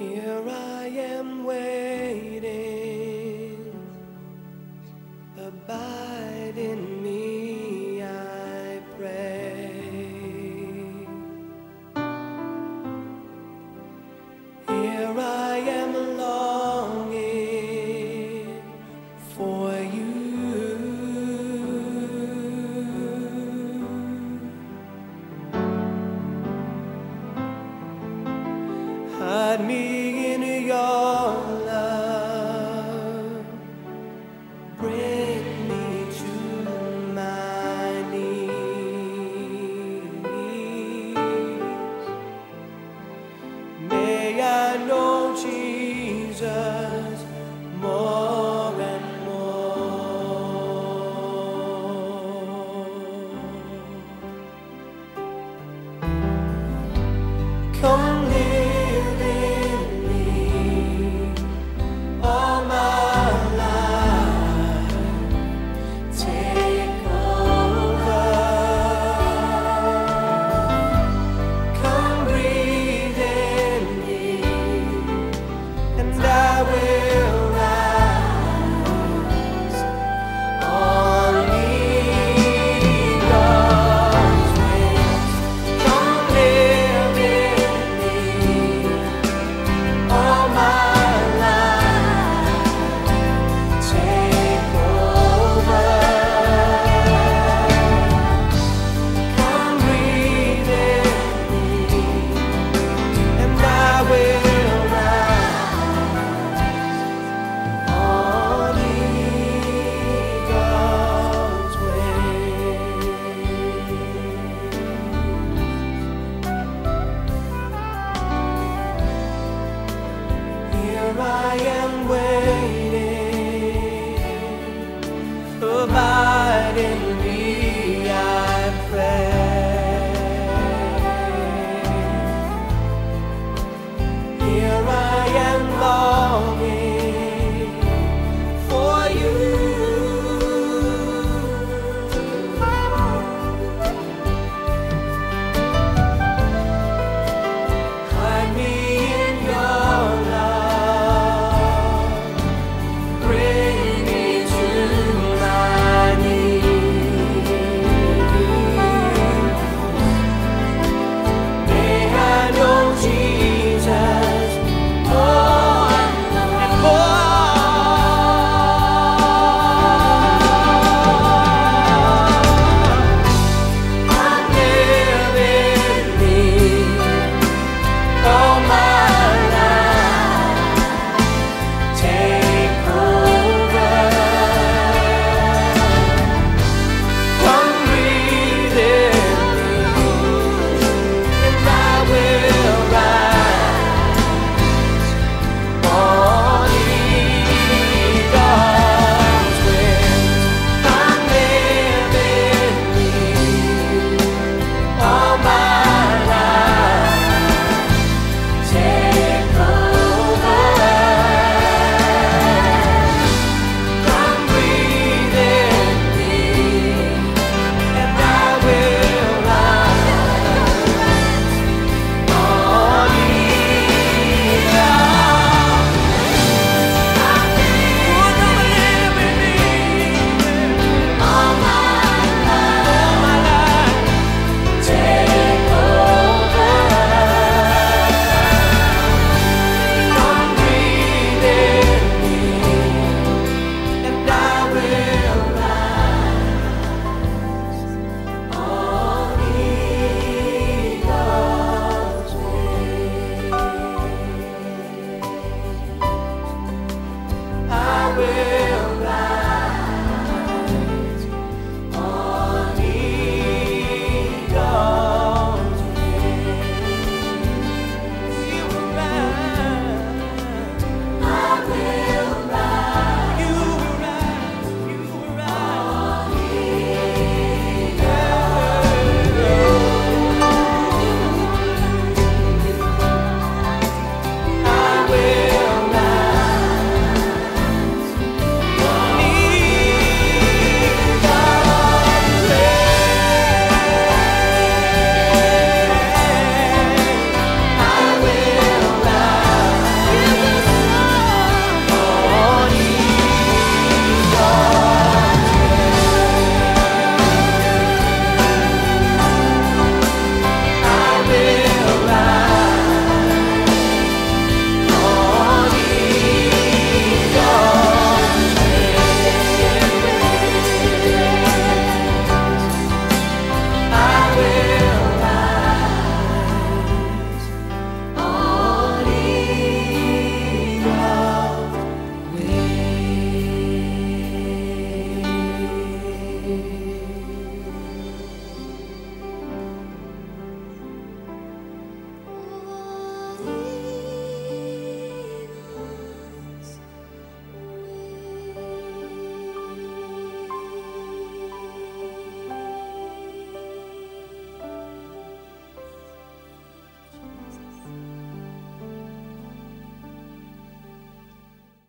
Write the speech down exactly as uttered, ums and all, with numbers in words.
Here I am waiting, abide in me, I pray. Here I am longing for you. Hide me in your love, bring me to my knees. May I know Jesus more and more. Come live in me all my life, take over. Come breathe in me, and I will rise on eagle's wings. Come live in me all my life, take over. Come breathe in me, and I will rise on eagle's wings. Here I am